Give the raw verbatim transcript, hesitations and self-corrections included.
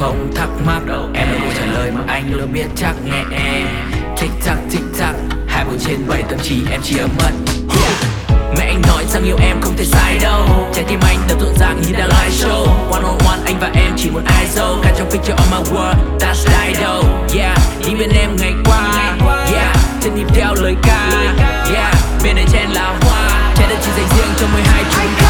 không thắc mắc. Em là câu trả lời mà anh luôn biết chắc. Nghe em tic tac tic tac, hai mươi trên bảy thậm chí em chỉ ở mất. Mẹ anh nói rằng yêu em không thể sai đâu. Trái tim anh đã rộn ràng như đang live show. One on one anh và em chỉ một ai dâu. Cả trong picture on my world, that's Dido. Yeah, đi bên em ngày qua. Yeah, chân nhịp theo lời ca. Yeah, bên này chen là hoa. Trái đất chỉ dành riêng cho mười hai chúng ta.